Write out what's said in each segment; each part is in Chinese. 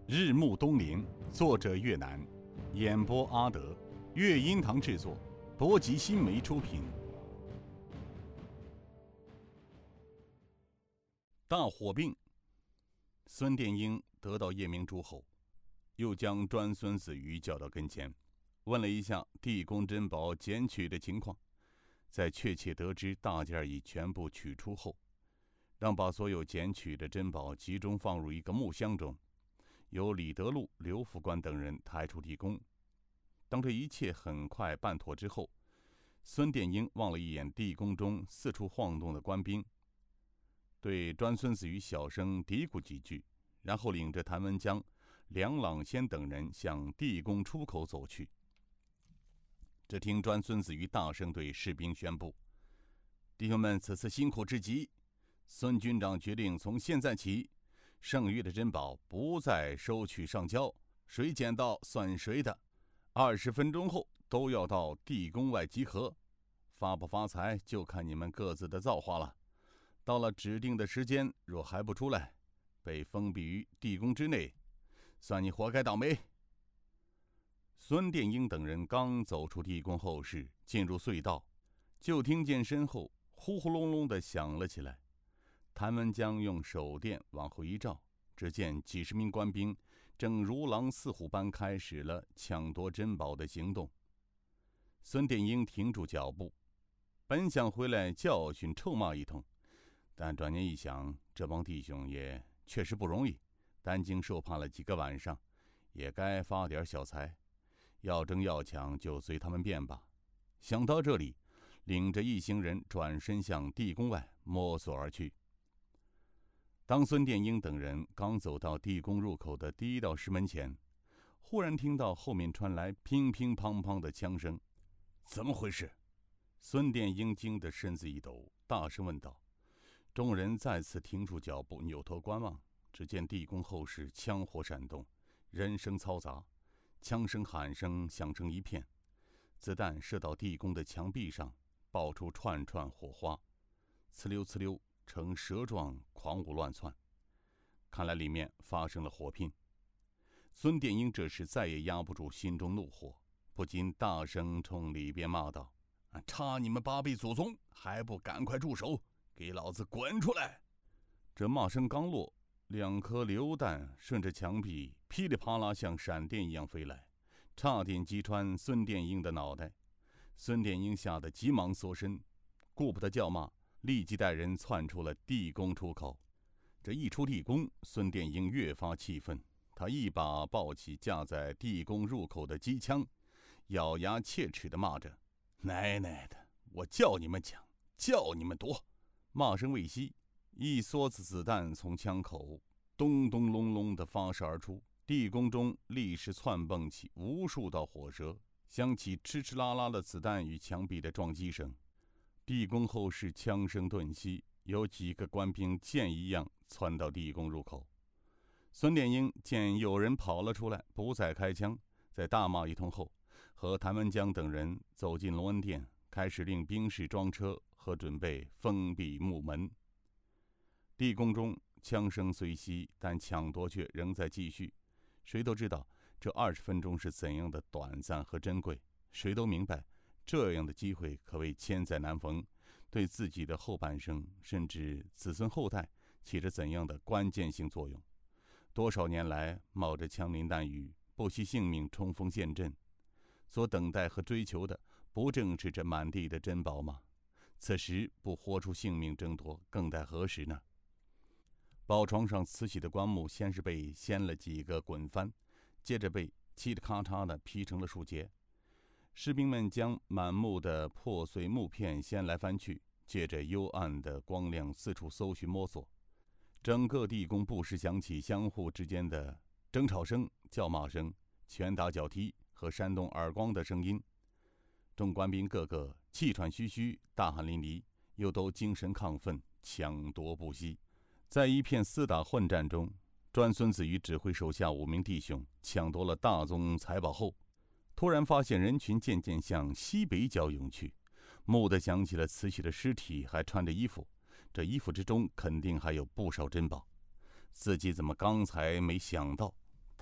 日暮东林，作者越南，演播阿德，乐音堂制作，博吉新媒出品。大火并，孙殿英得到夜明珠后，又将专孙子瑜叫到跟前，问了一下地宫珍宝捡取的情况。在确切得知大件已全部取出后，让把所有捡取的珍宝集中放入一个木箱中，由李德禄、刘副官等人抬出地宫。当这一切很快办妥之后，孙殿英望了一眼地宫中四处晃动的官兵，对专孙子瑜小声嘀咕几句，然后领着谭文江、梁朗先等人向地宫出口走去。只听专孙子瑜大声对士兵宣布：“弟兄们，此次辛苦之极，孙军长决定从现在起，剩余的珍宝不再收取上交，谁捡到算谁的。20分钟后都要到地宫外集合，发不发财就看你们各自的造化了。到了指定的时间，若还不出来，被封闭于地宫之内，算你活该倒霉。”孙殿英等人刚走出地宫后室，进入隧道，就听见身后呼呼隆隆地响了起来。谭文江用手电往后一照，只见几十名官兵正如狼似虎般开始了抢夺珍宝的行动。孙殿英停住脚步，本想回来教训臭骂一通，但转念一想，这帮弟兄也确实不容易，担惊受怕了几个晚上，也该发点小财，要争要抢就随他们便吧。想到这里，领着一行人转身向地宫外摸索而去。当孙殿英等人刚走到地宫入口的第一道石门前，忽然听到后面传来乒乒乓乓的枪声。怎么回事？孙殿英惊得身子一抖，大声问道。众人再次停住脚步，扭头观望，只见地宫后室枪火闪动，人声嘈杂，枪声喊声响成一片，子弹射到地宫的墙壁上，爆出串串火花，呲溜呲溜呈蛇状狂舞乱窜，看来里面发生了火拼。孙殿英这时再也压不住心中怒火，不禁大声冲里边骂道：“插你们8辈祖宗，还不赶快住手，给老子滚出来！”这骂声刚落，2颗榴弹顺着墙壁噼里啪啦像闪电一样飞来，差点击穿孙殿英的脑袋。孙殿英吓得急忙缩身，顾不得叫骂，立即带人窜出了地宫出口。这一出地宫，孙殿英越发气愤，他一把抱起架在地宫入口的机枪，咬牙切齿地骂着：“奶奶的，我叫你们抢，叫你们夺！”骂声未息，一梭子子弹从枪口咚咚隆隆地发射而出，地宫中立时窜蹦起无数道火舌，响起哧哧啦啦的子弹与墙壁的撞击声。地宫后室枪声顿息，有几个官兵箭一样窜到地宫入口。孙殿英见有人跑了出来，不再开枪，在大骂一通后，和谭文江等人走进隆恩殿，开始令兵士装车和准备封闭木门。地宫中枪声虽息，但抢夺却仍在继续。谁都知道这20分钟是怎样的短暂和珍贵，谁都明白这样的机会可谓千载难逢，对自己的后半生甚至子孙后代起着怎样的关键性作用。多少年来冒着枪林弹雨，不惜性命冲锋陷阵，所等待和追求的不正是这满地的珍宝吗？此时不豁出性命争夺，更待何时呢？宝床上慈禧的棺木先是被掀了几个滚翻，接着被嘁哩咔嚓地劈成了数截。士兵们将满目的破碎木片掀来翻去，借着幽暗的光亮四处搜寻摸索。整个地宫不时响起相互之间的争吵声、叫骂声、拳打脚踢和扇动耳光的声音。众官兵个个气喘吁吁，大汗淋漓，又都精神亢奋，抢夺不息。在一片厮打混战中，专孙子瑜指挥手下5名弟兄抢夺了大宗财宝后，突然发现人群渐渐向西北角涌去，蓦地想起了慈禧的尸体还穿着衣服，这衣服之中肯定还有不少珍宝，自己怎么刚才没想到？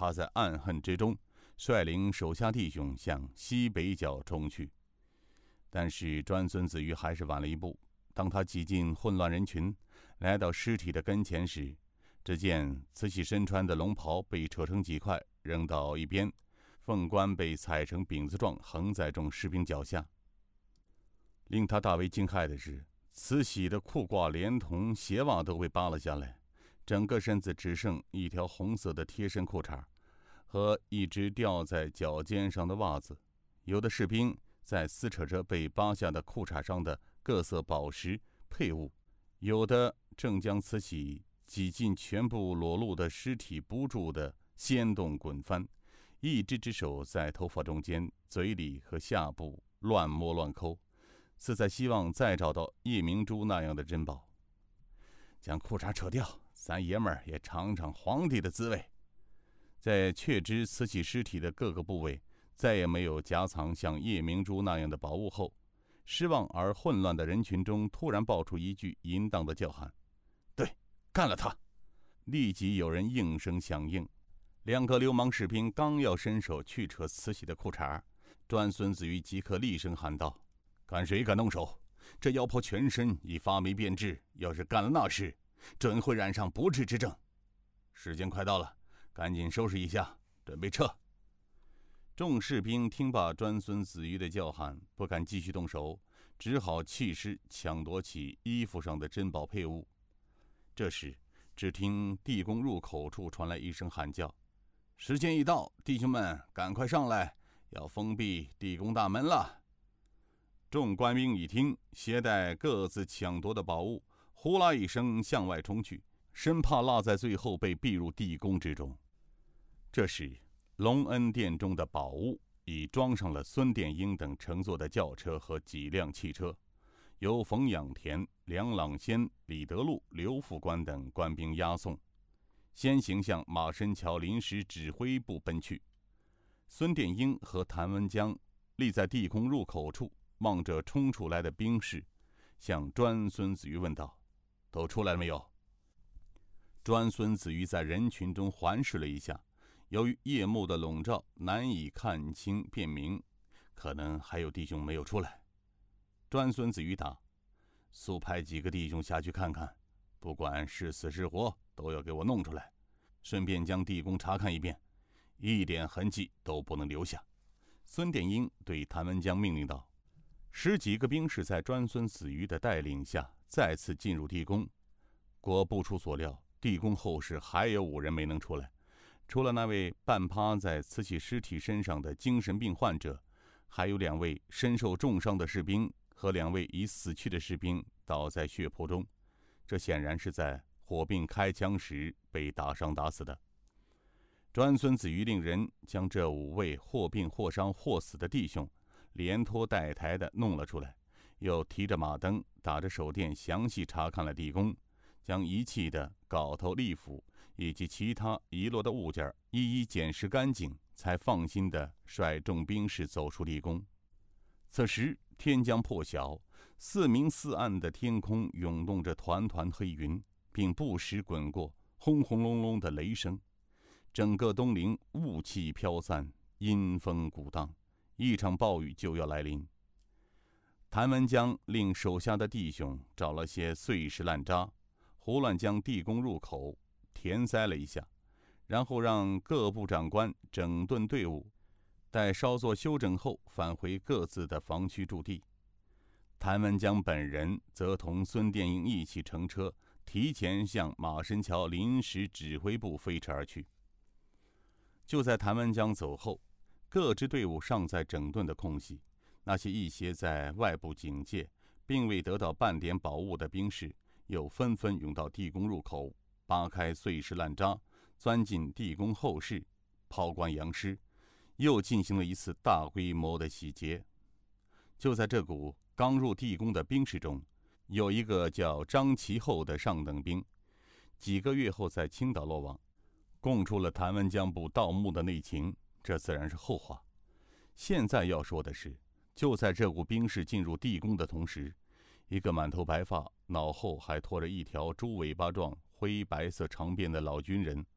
他在暗恨之中率领手下弟兄向西北角冲去。但是专孙子瑜还是晚了一步。当他挤进混乱人群，来到尸体的跟前时，只见慈禧身穿的龙袍被扯成几块扔到一边，凤冠被踩成饼子状横在众士兵脚下。令他大为惊骇的是，慈禧的裤褂连同鞋袜都被扒了下来，整个身子只剩一条红色的贴身裤衩和一只吊在脚尖上的袜子。有的士兵在撕扯着被扒下的裤衩上的各色宝石佩物，有的正将慈禧挤进全部裸露的尸体不住地掀动滚翻，一只手在头发中间、嘴里和下部乱摸乱抠，似在希望再找到叶明珠那样的珍宝。将裤衩扯掉，咱爷们儿也尝尝皇帝的滋味。在确知慈禧尸体的各个部位再也没有夹藏像叶明珠那样的宝物后，失望而混乱的人群中突然爆出一句淫荡的叫喊：“对，干了他！”立即有人应声响应。两个流氓士兵刚要伸手去扯慈禧的裤衩，专孙子瑜即刻厉声喊道：“看谁敢动手！这妖婆全身已发霉变质，要是干了那事，准会染上不治之症。时间快到了，赶紧收拾一下，准备撤。”众士兵听罢专孙子瑜的叫喊，不敢继续动手，只好弃尸抢夺起衣服上的珍宝佩物。这时，只听地宫入口处传来一声喊叫：“时间已到，弟兄们，赶快上来，要封闭地宫大门了。”众官兵一听，携带各自抢夺的宝物，呼啦一声向外冲去，生怕落在最后被逼入地宫之中。这时，隆恩殿中的宝物已装上了孙殿英等乘坐的轿车和几辆汽车，由冯养田、梁朗先、李德禄、刘副官等官兵押送，先行向马申桥临时指挥部奔去。孙殿英和谭文江立在地宫入口处，望着冲出来的兵士，向专孙子瑜问道：“都出来了没有？”专孙子瑜在人群中环视了一下，由于夜幕的笼罩，难以看清辨明，可能还有弟兄没有出来。专孙子瑜答：“速派几个弟兄下去看看，不管是死是活，都要给我弄出来，顺便将地宫查看一遍，一点痕迹都不能留下。”孙殿英对谭文江命令道。10几个兵士在专孙子瑜的带领下再次进入地宫。果不出所料，地宫后室还有5人没能出来。除了那位半趴在慈禧尸体身上的精神病患者，还有2位身受重伤的士兵和2位已死去的士兵倒在血泊中，这显然是在火并开枪时被打伤打死的。专孙子瑜令人将这5位或病或伤或死的弟兄连拖带抬地弄了出来，又提着马灯，打着手电，详细查看了地宫，将遗弃的镐头、利斧以及其他遗落的物件一一捡拾干净，才放心地率众兵士走出地宫。此时天将破晓，四明四暗的天空涌动着团团黑云，并不时滚过轰轰隆隆的雷声，整个东陵雾气飘散，阴风鼓荡，一场暴雨就要来临。谭文江令手下的弟兄找了些碎石烂渣，胡乱将地宫入口填塞了一下，然后让各部长官整顿队伍，待稍作休整后返回各自的防区驻地。谭文江本人则同孙殿英一起乘车，提前向马申桥临时指挥部飞驰而去。就在谭文江走后，各支队伍尚在整顿的空隙，那些一些在外部警戒并未得到半点宝物的兵士，又纷纷涌到地宫入口，扒开碎石烂渣，钻进地宫后室，抛棺扬尸，又进行了一次大规模的洗劫。就在这股刚入地宫的兵士中，有一个叫张其厚的上等兵，几个月后在青岛落网，供出了谭文江部盗墓的内情，这自然是后话。现在要说的是，就在这股兵士进入地宫的同时，一个满头白发、脑后还拖着一条猪尾巴状灰白色长辫的老军人，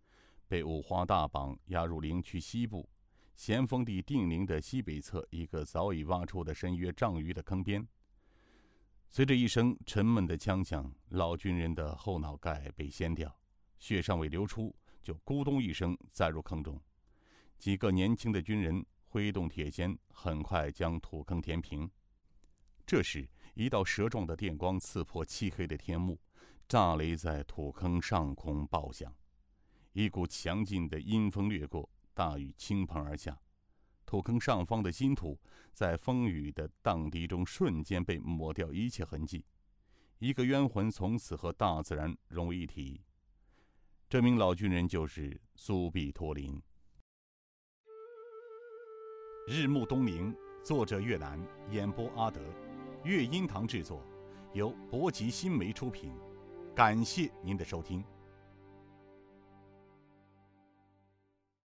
被五花大绑押入陵区西部咸丰帝定陵的西北侧一个早已挖出的深约丈余的坑边。随着一声沉闷的枪响，老军人的后脑盖被掀掉，血尚未流出，就咕咚一声栽入坑中。几个年轻的军人挥动铁锨，很快将土坑填平。这时，一道蛇状的电光刺破漆黑的天幕，炸雷在土坑上空爆响，一股强劲的阴风掠过，大雨倾盆而下。土坑上方的新土在风雨的荡涤中瞬间被抹掉一切痕迹，一个冤魂从此和大自然融为一体。这名老军人就是苏必托林。日暮东陵，作者岳南，演播阿德，乐音堂制作，由博吉新媒出品。感谢您的收听。